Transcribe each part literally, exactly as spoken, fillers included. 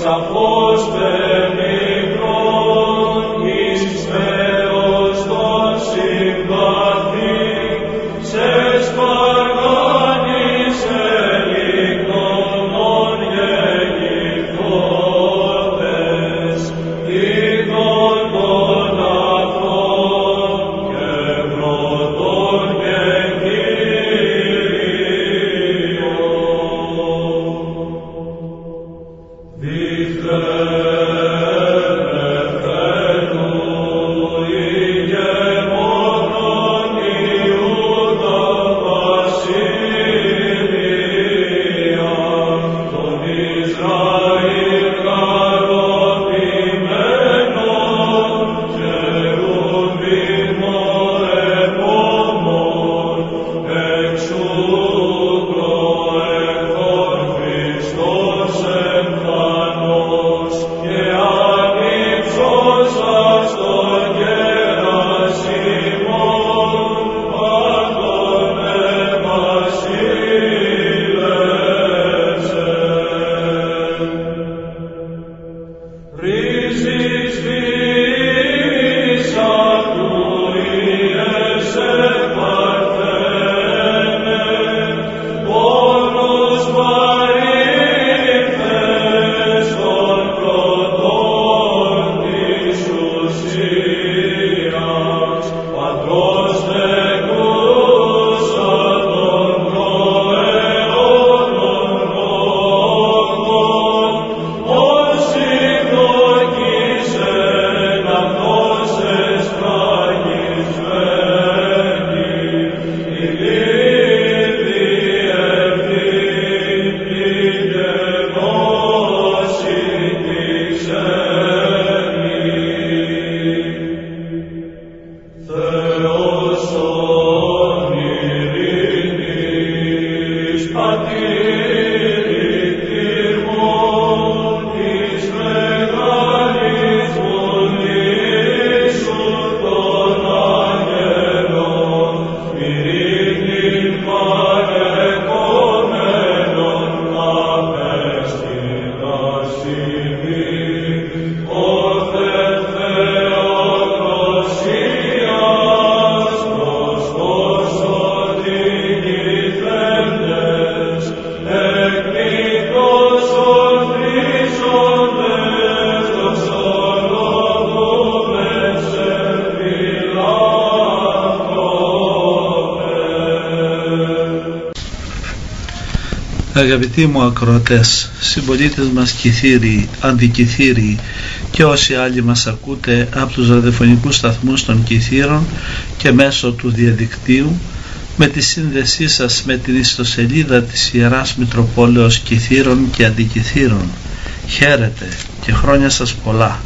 Αγαπητοί μου ακροατές, συμπολίτες μας Κυθύριοι, Αντικυθύριοι και όσοι άλλοι μας ακούτε από τους ραδιοφωνικούς σταθμούς των Κυθύρων και μέσω του διαδικτύου, με τη σύνδεσή σας με την ιστοσελίδα της Ιεράς Μητροπόλεως Κυθύρων και Αντικυθύρων, χαίρετε και χρόνια σας πολλά.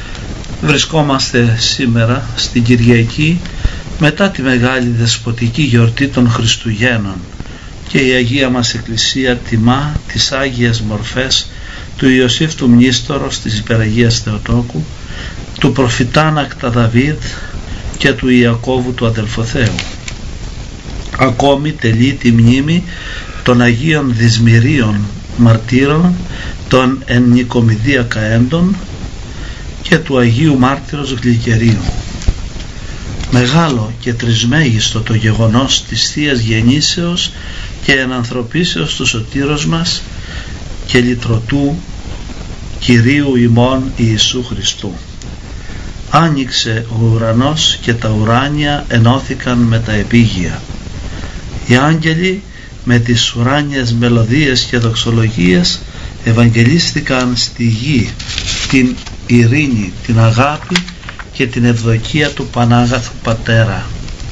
Βρισκόμαστε σήμερα στην Κυριακή μετά τη μεγάλη δεσποτική γιορτή των Χριστουγέννων και η Αγία μας Εκκλησία τιμά τις Άγιες Μορφές του Ιωσήφ του Μνήστορος της Υπεραγίας Θεοτόκου, του προφητά Νακτά Δαβίδ και του Ιακώβου του Αδελφοθέου. Ακόμη τελεί τη μνήμη των Αγίων Δυσμυρίων Μαρτύρων, των εν Νικομιδία Καέντων και του Αγίου Μάρτυρος Γλυκερίου. Μεγάλο και τρισμέγιστο το γεγονός της Θείας Γεννήσεως και ενανθρωπίσεως του Σωτήρος μας και λυτρωτού Κυρίου ημών Ιησού Χριστού. Άνοιξε ο ουρανός και τα ουράνια ενώθηκαν με τα επίγεια. Οι άγγελοι με τις ουράνιες μελωδίες και δοξολογίες ευαγγελίστηκαν στη γη την ειρήνη, την αγάπη και την ευδοκία του Πανάγαθου Πατέρα.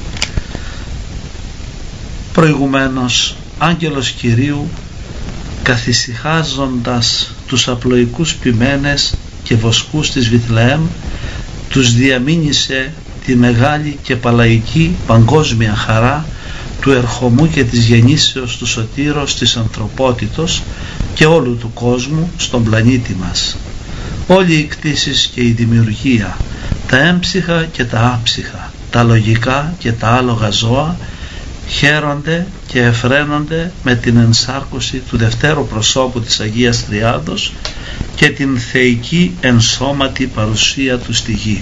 Προηγουμένως, άγγελος Κυρίου, καθησυχάζοντας τους απλοϊκούς ποιμένες και βοσκούς της Βιθλεέμ, τους διαμήνυσε τη μεγάλη και παλαϊκή παγκόσμια χαρά του ερχομού και της γεννήσεως του Σωτήρος της ανθρωπότητος και όλου του κόσμου στον πλανήτη μας. Όλοι οι κτήσεις και η δημιουργία, τα έμψυχα και τα άψυχα, τα λογικά και τα άλογα ζώα χαίρονται και εφραίνονται με την ενσάρκωση του δευτέρου προσώπου της Αγίας Τριάδος και την θεϊκή ενσώματη παρουσία του στη γη.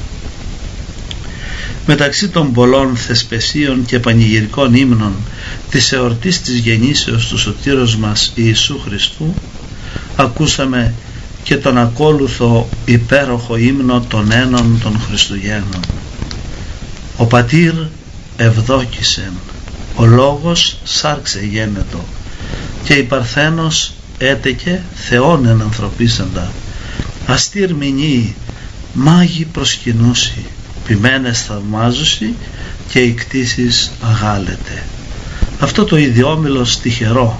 Μεταξύ των πολλών θεσπεσίων και πανηγυρικών ύμνων της εορτής της γεννήσεως του Σωτήρος μας Ιησού Χριστού, ακούσαμε και τον ακόλουθο υπέροχο ύμνο των ένων των Χριστουγέννων. Ο πατήρ ευδόκησεν, ο λόγος σάρξε γένετο, και η Παρθένος έτεκε Θεόν εν ανθρωπίσαντα, αστήρ μηνύει, μάγι προσκυνούσι, ποιμένες θαυμάζουσι και οι κτήσεις αγάλετε. Αυτό το ιδιόμιλο τυχερό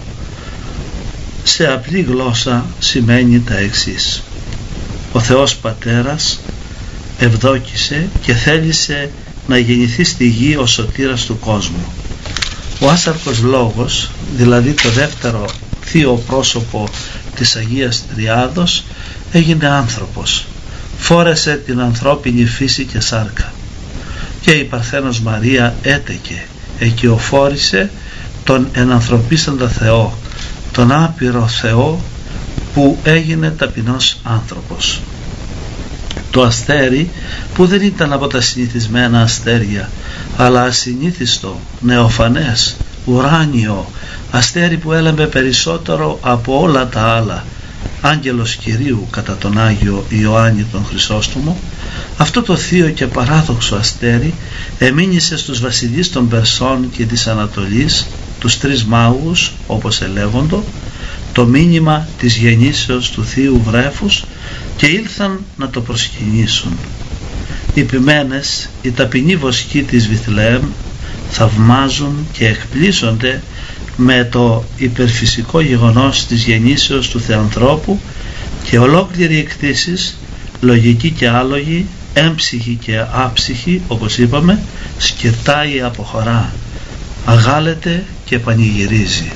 σε απλή γλώσσα σημαίνει τα εξής: ο Θεός Πατέρας ευδόκησε και θέλησε να γεννηθεί στη γη ο σωτήρας του κόσμου. Ο άσαρκος λόγος, δηλαδή το δεύτερο θείο πρόσωπο της Αγίας Τριάδος, έγινε άνθρωπος, φόρεσε την ανθρώπινη φύση και σάρκα, και η Παρθένος Μαρία έτεκε, εκειοφόρησε τον ενανθρωπίσαντα Θεό, τον άπειρο Θεό που έγινε ταπεινός άνθρωπος. Το αστέρι, που δεν ήταν από τα συνηθισμένα αστέρια, αλλά ασυνήθιστο, νεοφανές, ουράνιο, αστέρι που έλαμπε περισσότερο από όλα τα άλλα, άγγελος Κυρίου κατά τον Άγιο Ιωάννη τον Χρυσόστομο, αυτό το θείο και παράδοξο αστέρι εμήνυσε στους βασιλείς των Περσών και της Ανατολής, τους τρεις μάγους όπως ελέγοντο, το μήνυμα της γεννήσεως του θείου βρέφους, και ήλθαν να το προσκυνήσουν. Οι ποιμένες, οι ταπεινοί βοσκοί της Βιθλεέμ, θαυμάζουν και εκπλήσονται με το υπερφυσικό γεγονός της γεννήσεως του Θεανθρώπου, και ολόκληρη εκτίσεις, λογική και άλογη, έμψυχη και άψυχη, όπως είπαμε, σκυρτάει, αποχωρά, αγάλεται και πανηγυρίζει.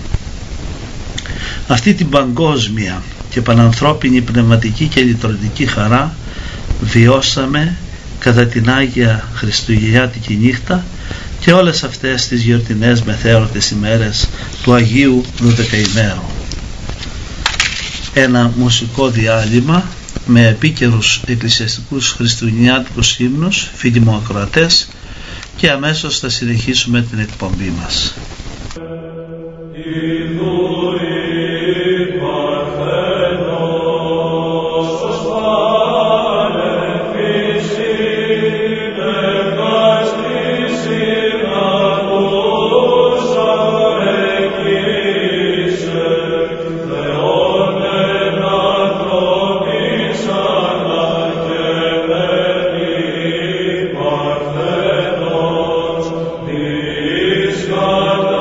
Αυτή την παγκόσμια και πανανθρώπινη πνευματική και λυτρωτική χαρά βιώσαμε κατά την Άγια Χριστουγεννιάτικη νύχτα και όλες αυτές τις γιορτινές μεθέωρτες ημέρες του Αγίου Δωδεκαημέρου. Ένα μουσικό διάλειμμα με επίκαιρους εκκλησιαστικούς χριστουγεννιάτικους ύμνους, φίλοι μου ακροατές, και αμέσως θα συνεχίσουμε την εκπομπή μας. God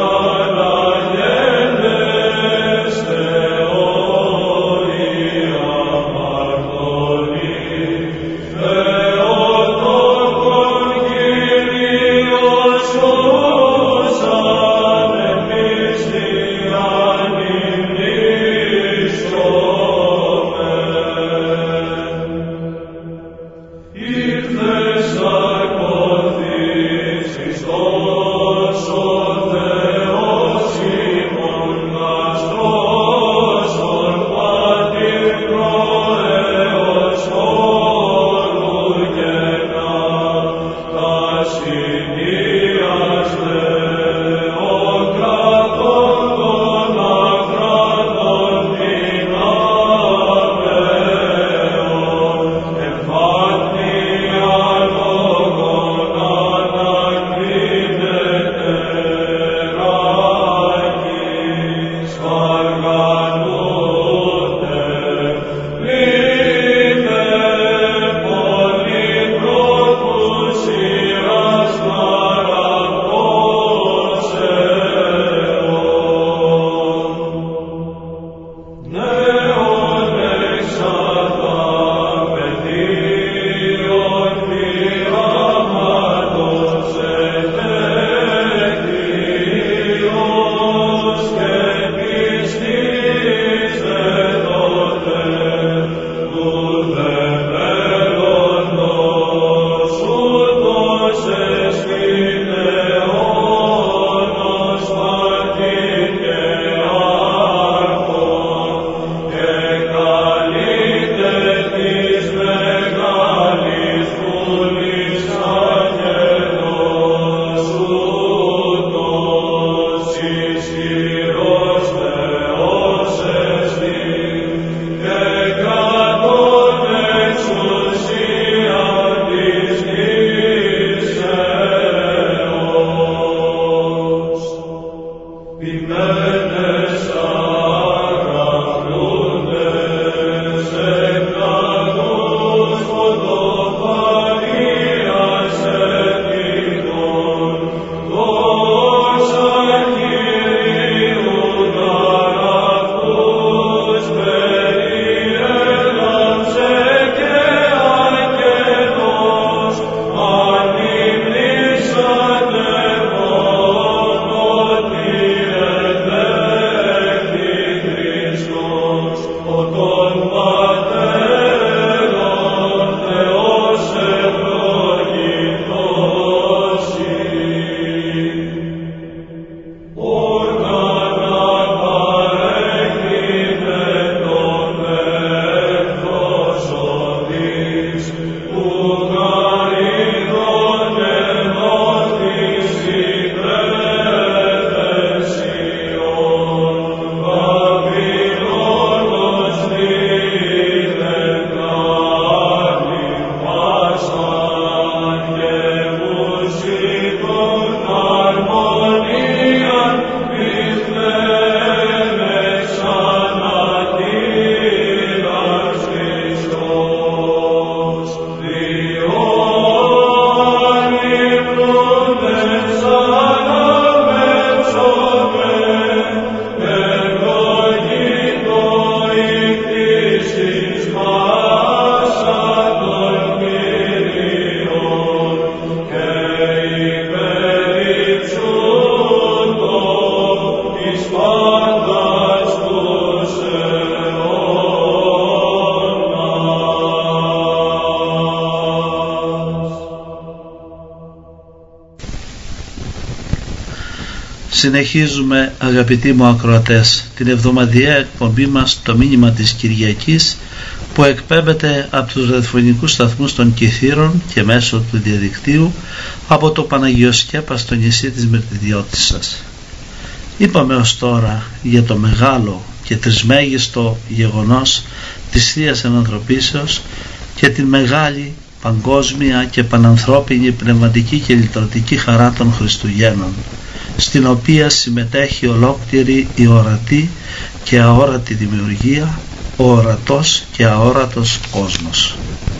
Συνεχίζουμε, αγαπητοί μου ακροατές, την εβδομαδιαία εκπομπή μας, το μήνυμα της Κυριακής, που εκπέμπεται από τους ραδιοφωνικούς σταθμούς των Κιθήρων και μέσω του διαδικτύου από το Παναγιοσκέπα στο νησί της Μυρτιδιώτισσας. Είπαμε ως τώρα για το μεγάλο και τρισμέγιστο γεγονός της Θείας Ενανθρωπίσεως και την μεγάλη παγκόσμια και πανανθρώπινη πνευματική και λυτρωτική χαρά των Χριστουγέννων, στην οποία συμμετέχει ολόκληρη η ορατή και αόρατη δημιουργία, ο ορατός και αόρατος κόσμος.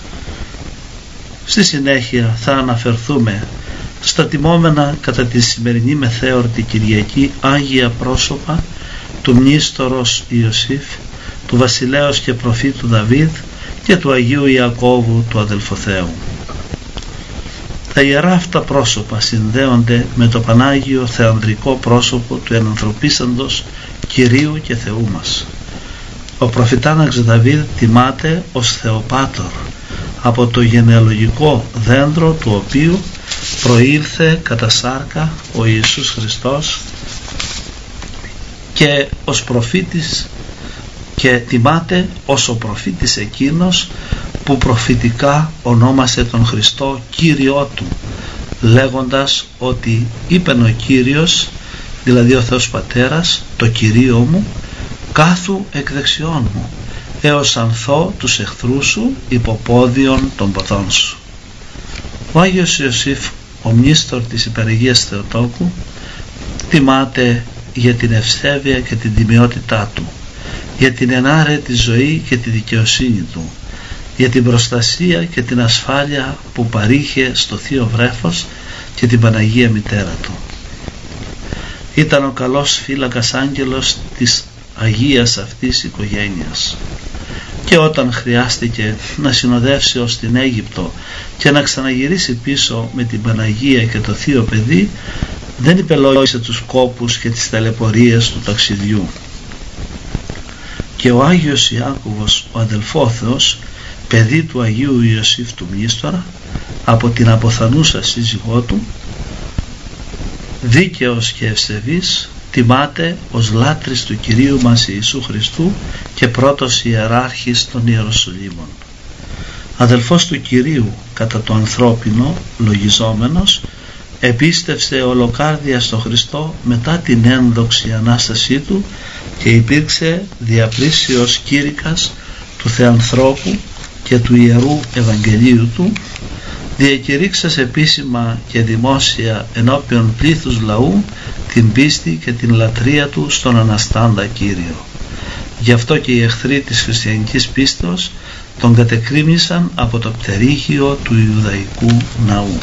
Στη συνέχεια θα αναφερθούμε στα τιμόμενα κατά τη σημερινή μεθέωρτη Κυριακή Άγια πρόσωπα του μνήστορος Ιωσήφ, του βασιλέως και προφήτου Δαβίδ και του Αγίου Ιακώβου του αδελφοθέου. Τα ιερά αυτά πρόσωπα συνδέονται με το Πανάγιο θεανδρικό πρόσωπο του ενανθρωπίσαντος Κυρίου και Θεού μας. Ο προφητάναξ Δαβίδ τιμάται ως Θεοπάτορ, από το γενεαλογικό δέντρο του οποίου προήλθε κατά σάρκα ο Ιησούς Χριστός, και ως προφήτης, και τιμάται ως ο προφήτης εκείνος που προφητικά ονόμασε τον Χριστό Κύριό του, λέγοντας ότι είπεν ο Κύριος, δηλαδή ο Θεός Πατέρας, το Κυρίο μου, κάθου εκ δεξιών μου, έως ανθώ τους εχθρούς σου υποπόδιον των ποδών σου. Ο Άγιος Ιωσήφ, ο μνήστορ της Υπεραγίας Θεοτόκου, τιμάται για την ευσέβεια και την τιμιότητά του, για την ενάρετη ζωή και τη δικαιοσύνη του, για την προστασία και την ασφάλεια που παρήχε στο Θείο Βρέφος και την Παναγία Μητέρα του. Ήταν ο καλός φύλακας άγγελος της Αγίας αυτής οικογένειας, και όταν χρειάστηκε να συνοδεύσει ως την Αίγυπτο και να ξαναγυρίσει πίσω με την Παναγία και το Θείο Παιδί, δεν υπελόγισε τους κόπους και τις ταλαιπωρίες του ταξιδιού. Και ο Άγιος Ιάκωβος, ο αδελφόθεος, παιδί του Αγίου Ιωσήφ του Μνήστορα, από την αποθανούσα σύζυγό του, δίκαιος και ευσεβής, τιμάται ως λάτρης του Κυρίου μας Ιησού Χριστού και πρώτος ιεράρχης των Ιεροσολύμων. Αδελφός του Κυρίου κατά το ανθρώπινο λογιζόμενος, επίστευσε ολοκάρδια στο Χριστό μετά την ένδοξη Ανάστασή του και υπήρξε διαπλήσιος κήρυκας του Θεανθρώπου και του Ιερού Ευαγγελίου του, διακηρύξας επίσημα και δημόσια ενώπιον πλήθους λαού την πίστη και την λατρεία του στον Αναστάντα Κύριο. Γι' αυτό και οι εχθροί της χριστιανικής πίστεως τον κατεκρίμνησαν από το πτερύχιο του Ιουδαϊκού ναού.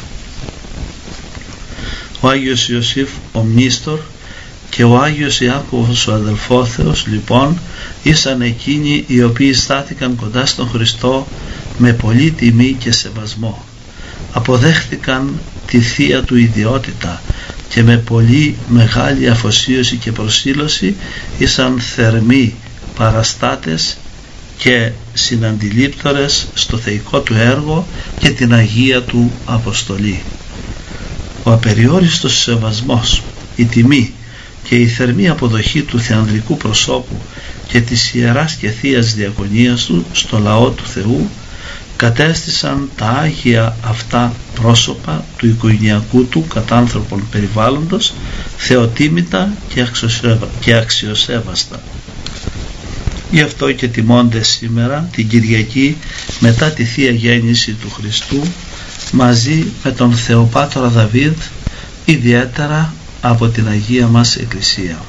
Ο Άγιος Ιωσήφ ο μνήστορ και ο Άγιος Ιάκωβος ο αδελφόθεος λοιπόν ήσαν εκείνοι οι οποίοι στάθηκαν κοντά στον Χριστό με πολύ τιμή και σεβασμό. Αποδέχτηκαν τη θεία του ιδιότητα και με πολύ μεγάλη αφοσίωση και προσήλωση ήσαν θερμοί παραστάτες και συναντιλήπτορες στο θεϊκό του έργο και την Αγία του Αποστολή. Ο απεριόριστος σεβασμός, η τιμή και η θερμή αποδοχή του θεανδρικού προσώπου και της ιεράς και θείας διακονίας του στο λαό του Θεού κατέστησαν τα Άγια αυτά πρόσωπα του οικογενειακού του κατάνθρωπων περιβάλλοντος θεοτίμητα και αξιοσέβαστα. Γι' αυτό και τιμώνται σήμερα την Κυριακή μετά τη Θεία Γέννηση του Χριστού μαζί με τον Θεοπάτορα Δαβίδ, ιδιαίτερα από την Αγία μας Εκκλησία.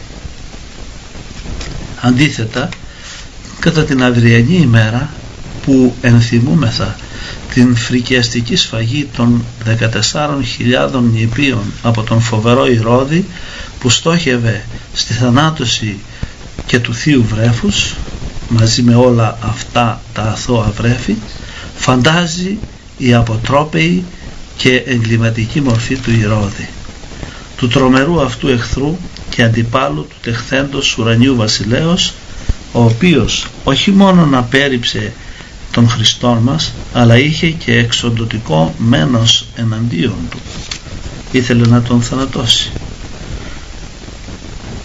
Αντίθετα, κατά την αυριανή ημέρα που ενθυμούμεθα την φρικιαστική σφαγή των δεκατεσσάρων χιλιάδων νηπίων από τον φοβερό Ηρώδη που στόχευε στη θανάτωση και του Θείου Βρέφους μαζί με όλα αυτά τα αθώα βρέφη, φαντάζει η αποτρόπαιη και εγκληματική μορφή του Ηρώδη, του τρομερού αυτού εχθρού και αντιπάλου του τεχθέντος ουρανιού βασιλέως, ο οποίος όχι μόνο να πέριψε τον Χριστόν μας, αλλά είχε και εξοντωτικό μένος εναντίον του, ήθελε να τον θανατώσει.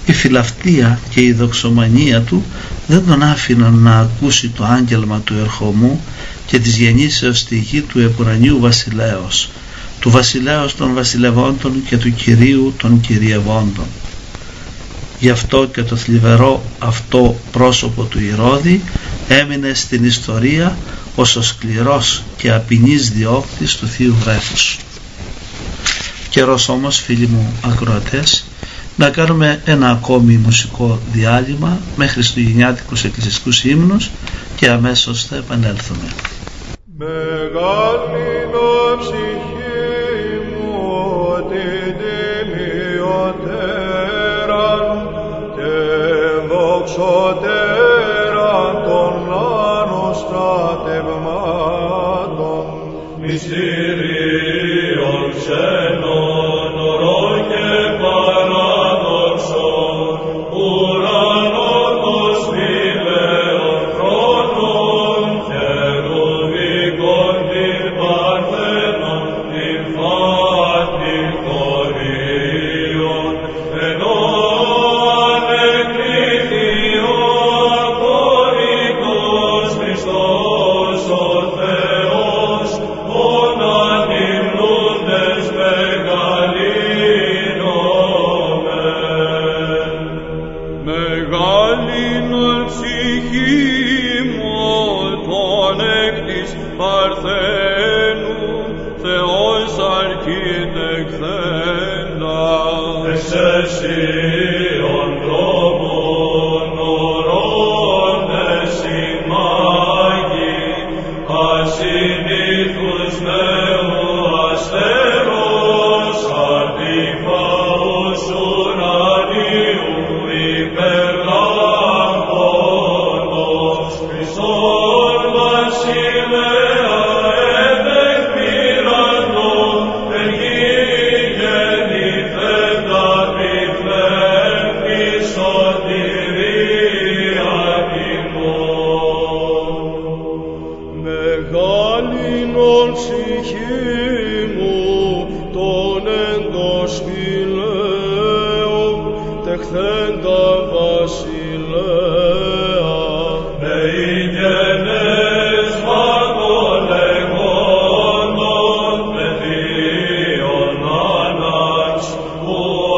Η φιλαυτία και η δοξομανία του δεν τον άφηναν να ακούσει το άγγελμα του ερχομού και της γεννήσεως στη γη του επουρανίου βασιλέως, του βασιλέως των βασιλευόντων και του Κυρίου των κυριευόντων. Γι' αυτό και το θλιβερό αυτό πρόσωπο του Ηρώδη έμεινε στην ιστορία ως ο σκληρός και απεινής διώκτης του Θείου Βρέφους. Καιρός όμως, φίλοι μου ακροατές, να κάνουμε ένα ακόμη μουσικό διάλειμμα με χριστουγεννιάτικους εκκλησιαστικούς ύμνους και αμέσως θα επανέλθουμε. Μεγάλη ψυχή μου την τιμιωτέραν και δοξωτέραν των άνων στρατευμάτων μυστηρίων ξένων ορών και παράδοξων ουρανών των σπηλαίων χρόνων χερουβικών την παρθένων την φάτην χωρίων ενώ ανεκρίθη ο απορρίτως Χριστός ο Θεός ον ανυμνούντες μεγαλύνομεν. Μεγάλην ψυχή μου τον εκ της Παρθένου Θεός αρχιτεκθέντα εξαισίων τρόπων ορώντες οι μάγοι ασυνήθους νέου αστέρος αντιφάους ουρανίου υπερλάμποντος Χριστόν βασιλέα επεκπήραντο εν γη γεννηθέντα πυθμεν της σωτηρία ημών. Μεγάλην ψυχή μου τον εντός φυλαίων τεχθέντα βασιλέα με ηγενές βαγολεγόντων με θείον άναξ που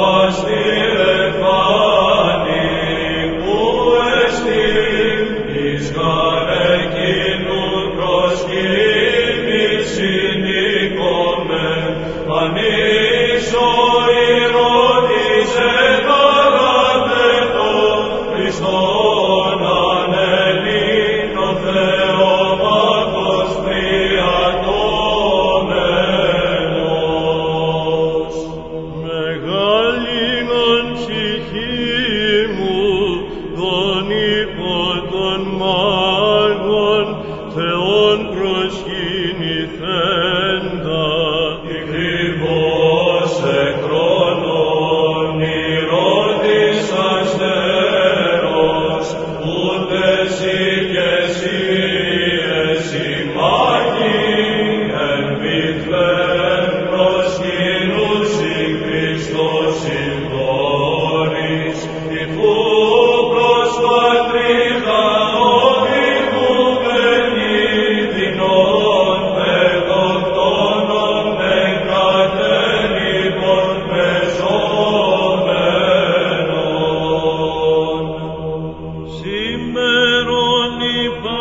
αστηρεφάνει που εστί εις γαρεκίνου προσκύνης συνήκομεν ανήσω Ηρώδης εγαγάπετο Χριστόν ανελίνο Θεομάχος πριατώμενος. Μεγάλην ψυχή μου τον υπό των μάγων Θεόν προσκυνηθέντα ηγρυβός εκρόνων Ηρώδης αστέρος ούτε εσύ και εσύ εσύ μάγοι εν Βηθλεέμ προσκυνούσι Χριστός συγχώρης ηθού προς πατρίδα οδηγούμενοι δεινών παιδοκτόνων εκατέλειπων πεζόμενων. Σήμερον η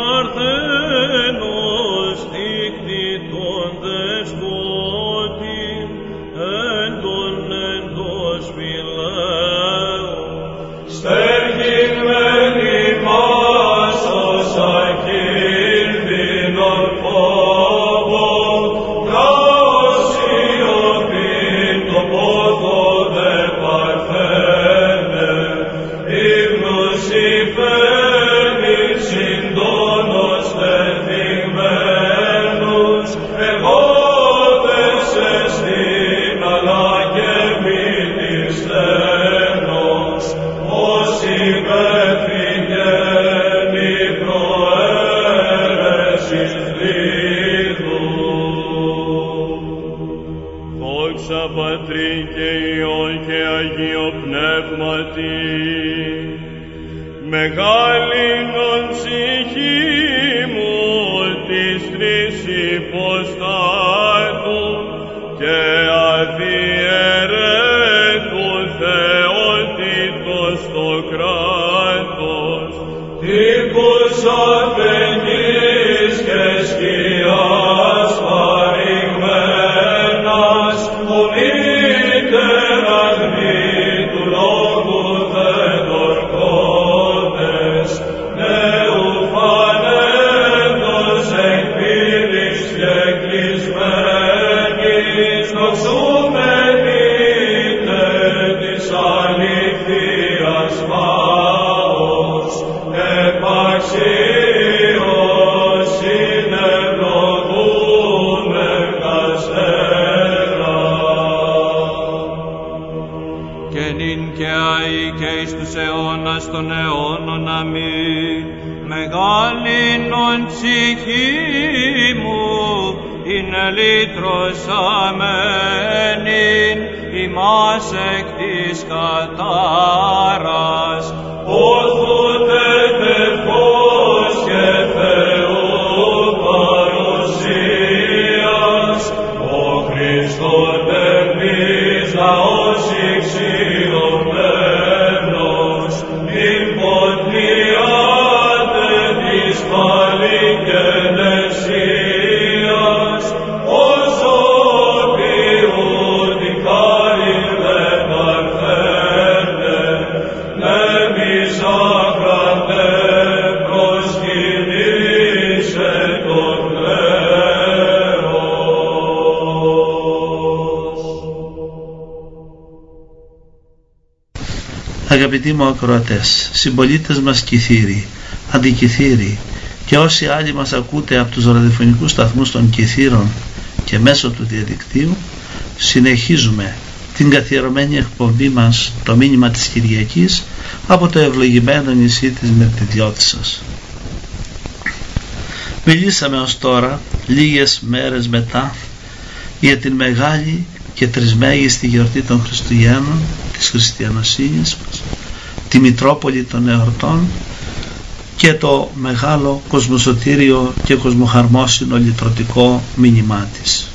Παρθένος δείχνει τον δεσπότη εν τον εντός φυλαίων στεργισμένη πάσος ακίνδυνον φόβων καώς σιωπήν το πόθο δε Παρθένε ύμνους υπέρνης συντόνος θεθυγμένους εγώδες εστίν αλλά και μη της στένος ως υπέφυγεν η προαίρεσης λίδου. Δόξα Πατρί και Υιό και Αγίο Πνεύματι Μεγαλύνον ψυχή μου της τρεις υποστάτου και αδιαιρέτου θεότητος το κράτος. Τύπους αφενής και σκιάς παρηγμένας, ο μήτερας μη του λόγου θετορκώδες, νέου φανέντος εκπήρης και κλεισμένης, δοξούμενητε της αληθείας μάος, επαξίως συνευλογούμε καστέρα. Και νυν και αεί και εις τους αιώνας των αιώνων αμήν. Μεγαλύνον ψυχή μου, είναι λύτρος αμένην, ημάς εκ της κατάρας. Όθουτε τεφός και Θεού παρουσίας, ο Χριστός τεχνής λαός εξηρωμένος, υποτιάτε της πάλι και νεσίας, όσο ποιούν χάρη με παρθένε, με μισάκρατε προσκυνήσε τον Θεός. Αγαπητοί μου ακροατές, συμπολίτες μας Κιθήροι, αντικιθήροι και όσοι άλλοι μας ακούτε από τους ραδιοφωνικούς σταθμούς των Κιθήρων και μέσω του διαδικτύου, συνεχίζουμε την καθιερωμένη εκπομπή μας, το μήνυμα της Κυριακής, από το ευλογημένο νησί της Μερτιδιώτισσας. Μιλήσαμε ως τώρα, λίγες μέρες μετά, για την μεγάλη και τρισμέγιστη γιορτή των Χριστουγέννων, της χριστιανοσύνης μας, τη Μητρόπολη των εορτών και το μεγάλο κοσμοσωτήριο και κοσμοχαρμόσυνο λυτρωτικό μήνυμά της.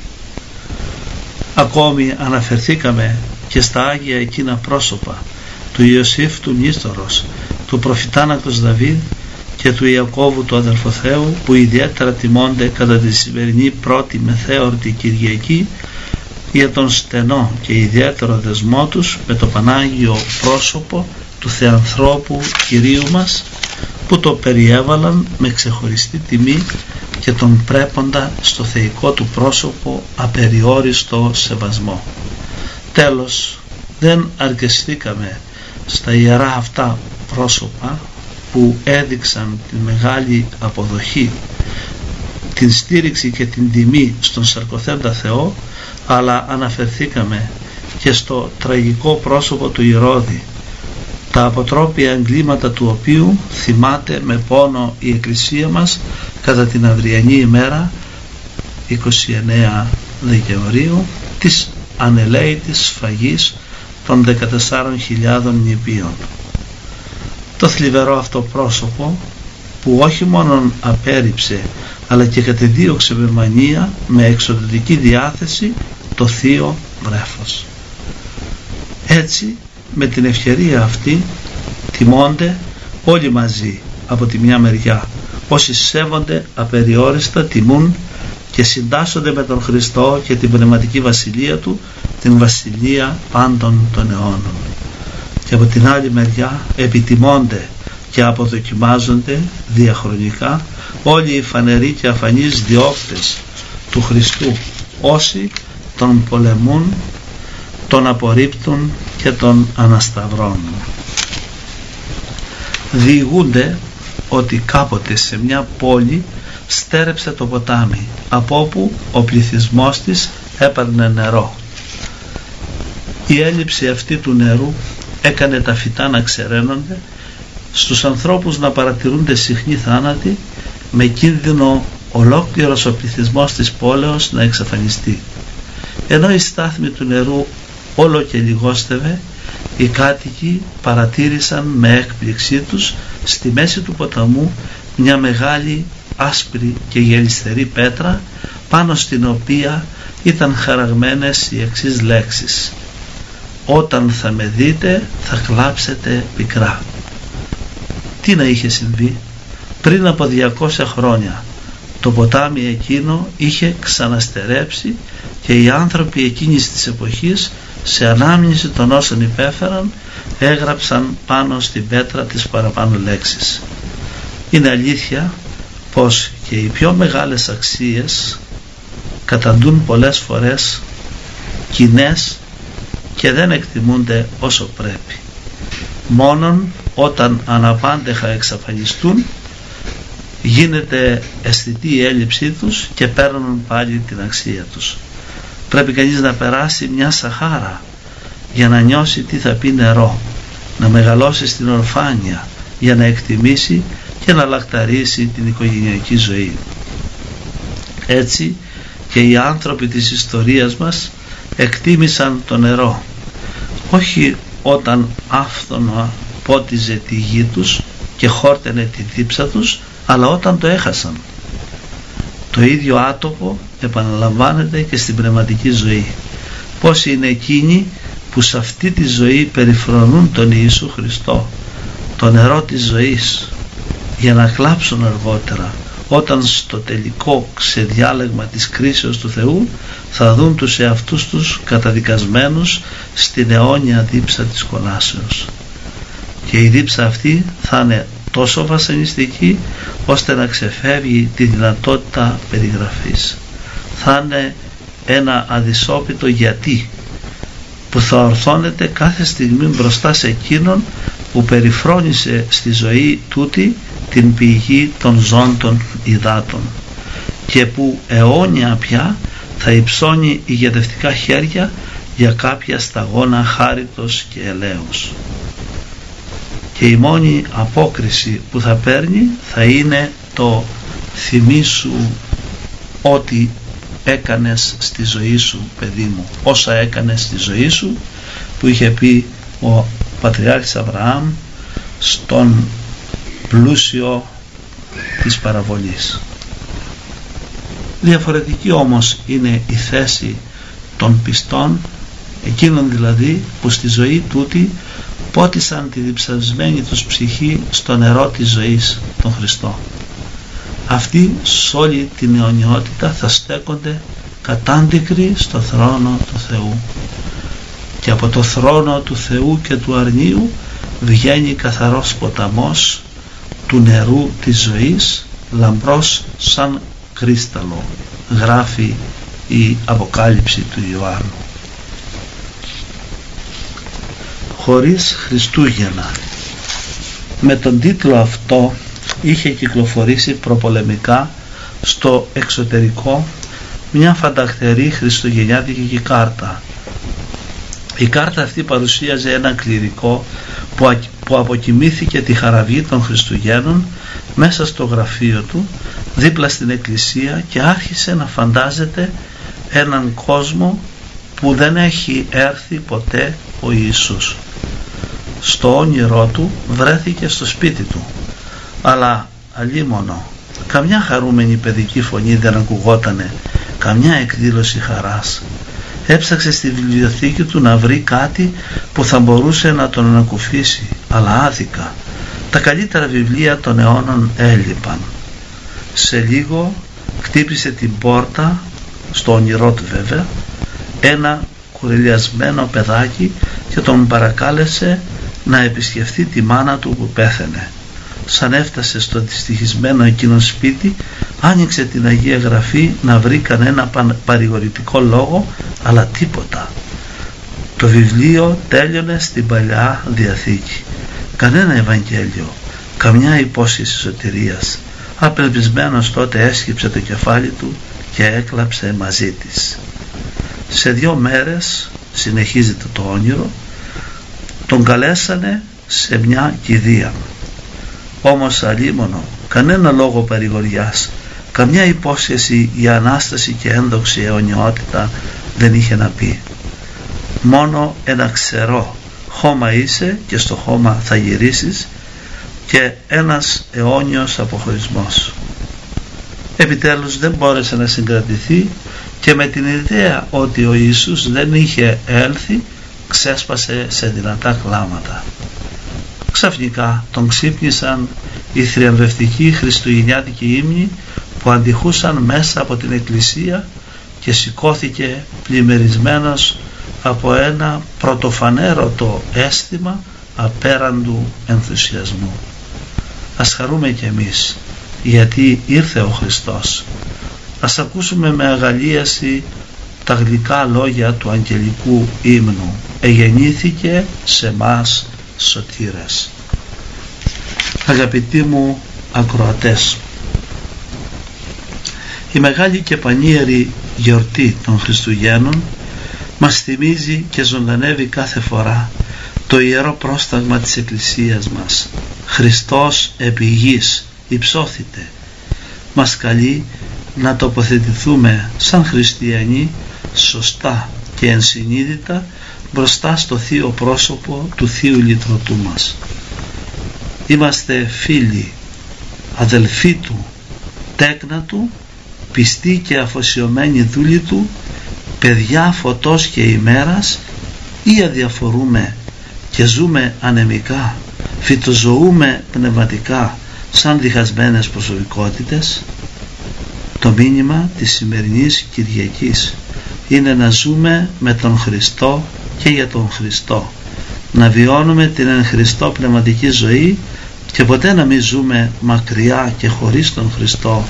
Ακόμη αναφερθήκαμε και στα Άγια εκείνα πρόσωπα του Ιωσήφ του Νίστορος, του προφητάνατος Δαβίδ και του Ιακώβου του αδελφοθέου, που ιδιαίτερα τιμώνται κατά τη σημερινή πρώτη μεθέωρτη Κυριακή για τον στενό και ιδιαίτερο δεσμό τους με το Πανάγιο πρόσωπο του Θεανθρώπου Κυρίου μας, που το περιέβαλαν με ξεχωριστή τιμή και τον πρέποντα στο θεϊκό του πρόσωπο απεριόριστο σεβασμό. Τέλος, δεν αρκεστήκαμε στα ιερά αυτά πρόσωπα που έδειξαν την μεγάλη αποδοχή, την στήριξη και την τιμή στον σαρκοθέντα Θεό, αλλά αναφερθήκαμε και στο τραγικό πρόσωπο του Ηρώδη, τα αποτρόπια εγκλήματα του οποίου θυμάται με πόνο η Εκκλησία μας κατά την αυριανή ημέρα είκοσι εννέα Δεκεμβρίου της ανελαίητης σφαγής των δεκατεσσάρων χιλιάδων νηπίων. Το θλιβερό αυτό πρόσωπο, που όχι μόνον απέρριψε αλλά και κατεδίωξε με μανία, με εξοδοτική διάθεση, το θείο βρέφος. Έτσι, με την ευκαιρία αυτή τιμώνται όλοι μαζί από τη μια μεριά, όσοι σέβονται απεριόριστα, τιμούν και συντάσσονται με τον Χριστό και την πνευματική βασιλεία του, την βασιλεία πάντων των αιώνων. Και από την άλλη μεριά επιτιμώνται και αποδοκιμάζονται διαχρονικά όλοι οι φανεροί και αφανείς διώκτες του Χριστού, όσοι τον πολεμούν, τον απορρίπτουν και τον ανασταυρώνουν. Διηγούνται ότι κάποτε σε μια πόλη στέρεψε το ποτάμι, από όπου ο πληθυσμός της έπαιρνε νερό. Η έλλειψη αυτή του νερού έκανε τα φυτά να ξεραίνονται, στους ανθρώπους να παρατηρούνται συχνοί θάνατοι, με κίνδυνο ολόκληρος ο πληθυσμός της πόλεως να εξαφανιστεί. Ενώ η στάθμη του νερού όλο και λιγόστευε, οι κάτοικοι παρατήρησαν με έκπληξή τους στη μέση του ποταμού μια μεγάλη άσπρη και γελιστερή πέτρα, πάνω στην οποία ήταν χαραγμένες οι εξής λέξεις: «Όταν θα με δείτε θα κλάψετε πικρά». Τι να είχε συμβεί? Πριν από διακόσια χρόνια το ποτάμι εκείνο είχε ξαναστερέψει και οι άνθρωποι εκείνης της εποχής, σε ανάμνηση των όσων υπέφεραν, έγραψαν πάνω στην πέτρα τις παραπάνω λέξεις. Είναι αλήθεια πως και οι πιο μεγάλες αξίες καταντούν πολλές φορές κοινές και δεν εκτιμούνται όσο πρέπει. Μόνον όταν αναπάντεχα εξαφανιστούν γίνεται αισθητή η έλλειψή τους και παίρνουν πάλι την αξία τους. Πρέπει κανείς να περάσει μια σαχάρα για να νιώσει τι θα πει νερό, να μεγαλώσει στην ορφάνεια για να εκτιμήσει και να λακταρίσει την οικογενειακή ζωή. Έτσι και οι άνθρωποι της ιστορίας μας εκτίμησαν το νερό, όχι όταν άφθονα πότιζε τη γη τους και χόρτενε τη δίψα τους, αλλά όταν το έχασαν. Το ίδιο άτομο επαναλαμβάνεται και στην πνευματική ζωή. Πόσοι είναι εκείνοι που σε αυτή τη ζωή περιφρονούν τον Ιησού Χριστό, το νερό της ζωής, για να κλάψουν αργότερα, όταν στο τελικό ξεδιάλεγμα της κρίσεως του Θεού θα δουν τους εαυτούς τους καταδικασμένους στην αιώνια δίψα της κολάσεως. Και η δίψα αυτή θα είναι τόσο βασανιστική ώστε να ξεφεύγει τη δυνατότητα περιγραφής. Θα είναι ένα αδυσόπιτο γιατί που θα ορθώνεται κάθε στιγμή μπροστά σε εκείνον που περιφρόνησε στη ζωή τούτη την πηγή των ζώντων υδάτων και που αιώνια πια θα υψώνει ηγετευτικά χέρια για κάποια σταγόνα χάριτος και ελέους. Και η μόνη απόκριση που θα παίρνει θα είναι το θυμήσου ό,τι έκανες στη ζωή σου, παιδί μου, όσα έκανες στη ζωή σου, που είχε πει ο Πατριάρχης Αβραάμ στον πλούσιο της παραβολής. Διαφορετική όμως είναι η θέση των πιστών, εκείνων δηλαδή που στη ζωή τούτη πότισαν τη διψασμένη τους ψυχή στο νερό της ζωής, τον Χριστό. Αυτοί σε όλη την αιωνιότητα θα στέκονται κατάντικροι στο θρόνο του Θεού, και από το θρόνο του Θεού και του αρνίου βγαίνει καθαρός ποταμός του νερού της ζωής, λαμπρός σαν κρίσταλο, γράφει η Αποκάλυψη του Ιωάννου. Χωρίς Χριστούγεννα. Με τον τίτλο αυτό είχε κυκλοφορήσει προπολεμικά στο εξωτερικό μια φανταχτερή χριστουγεννιάτικη κάρτα. Η κάρτα αυτή παρουσίαζε έναν κληρικό που, που αποκοιμήθηκε τη χαραυγή των Χριστουγέννων μέσα στο γραφείο του δίπλα στην εκκλησία και άρχισε να φαντάζεται έναν κόσμο που δεν έχει έρθει ποτέ ο Ιησούς. Στο όνειρό του βρέθηκε στο σπίτι του, αλλά αλίμονο καμιά χαρούμενη παιδική φωνή δεν ακουγότανε, καμιά εκδήλωση χαράς. Έψαξε στη βιβλιοθήκη του να βρει κάτι που θα μπορούσε να τον ανακουφίσει, αλλά άδικα. Τα καλύτερα βιβλία των αιώνων έλειπαν. Σε λίγο χτύπησε την πόρτα, στο όνειρό του βέβαια, ένα κουρελιασμένο παιδάκι και τον παρακάλεσε να επισκεφθεί τη μάνα του που πέθαινε. Σαν έφτασε στο δυστυχισμένο εκείνο σπίτι, άνοιξε την Αγία Γραφή να βρει κανένα παρηγορητικό λόγο, αλλά τίποτα. Το βιβλίο τέλειωνε στην Παλιά Διαθήκη. Κανένα Ευαγγέλιο, καμιά υπόσχεση σωτηρίας. Απελπισμένος τότε έσκυψε το κεφάλι του και έκλαψε μαζί της. Σε δύο μέρες, συνεχίζεται το όνειρο, τον καλέσανε σε μια κηδεία. Όμως αλίμονο, κανένα λόγο παρηγοριάς, καμιά υπόσχεση για Ανάσταση και ένδοξη αιωνιότητα δεν είχε να πει. Μόνο ένα ξερό, χώμα είσαι και στο χώμα θα γυρίσεις, και ένας αιώνιος αποχωρισμός. Επιτέλους δεν μπόρεσε να συγκρατηθεί και με την ιδέα ότι ο Ιησούς δεν είχε έλθει ξέσπασε σε δυνατά κλάματα. Ξαφνικά τον ξύπνησαν οι θριαμβευτικοί χριστουγεννιάτικοι ύμνοι που αντιχούσαν μέσα από την εκκλησία και σηκώθηκε πλημμυρισμένος από ένα πρωτοφανέρωτο αίσθημα απέραντου ενθουσιασμού. Ας χαρούμε κι εμείς, γιατί ήρθε ο Χριστός. Ας ακούσουμε με αγαλίαση τα γλυκά λόγια του αγγελικού ύμνου. Εγεννήθηκε σε μας σωτήρας. Αγαπητοί μου ακροατές, η μεγάλη και πανίερη γιορτή των Χριστουγέννων μας θυμίζει και ζωντανεύει κάθε φορά το ιερό πρόσταγμα της Εκκλησίας μας. Χριστός επί γης υψώθητε. Μας καλεί να τοποθετηθούμε σαν χριστιανοί σωστά και ενσυνείδητα μπροστά στο θείο πρόσωπο του Θείου Λυτρωτού μας. Είμαστε φίλοι, αδελφοί Του, τέκνα Του, πιστοί και αφοσιωμένοι δούλοι Του, παιδιά φωτός και ημέρας, ή αδιαφορούμε και ζούμε ανεμικά, φυτοζωούμε πνευματικά σαν διχασμένες προσωπικότητες? Το μήνυμα της σημερινής Κυριακής είναι να ζούμε με τον Χριστό και για τον Χριστό, να βιώνουμε την εν Χριστώ πνευματική ζωή και ποτέ να μην ζούμε μακριά και χωρίς τον Χριστό,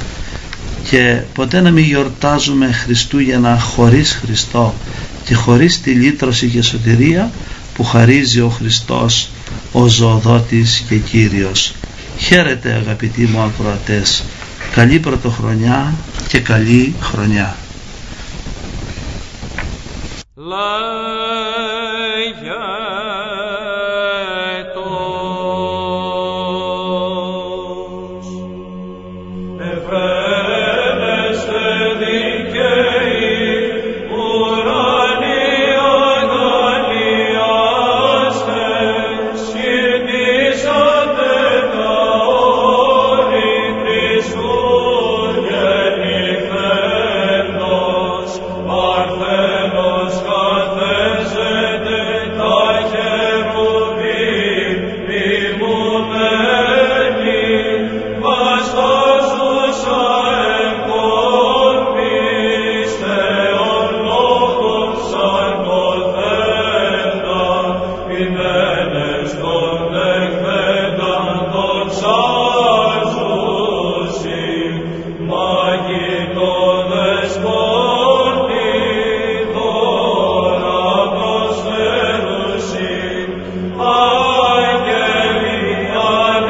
και ποτέ να μην γιορτάζουμε Χριστούγεννα χωρίς Χριστό και χωρίς τη λύτρωση και σωτηρία που χαρίζει ο Χριστός, ο ζωοδότης και Κύριος. Χαίρετε αγαπητοί μου ακροατές, καλή πρωτοχρονιά και καλή χρονιά.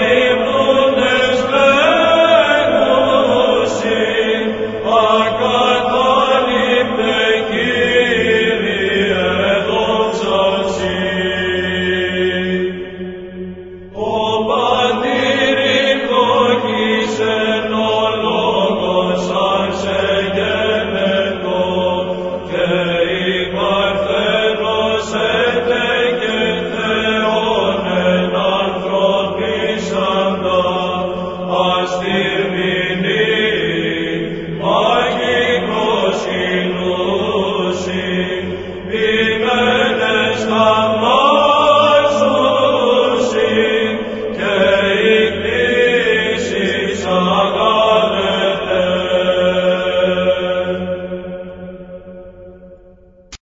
God.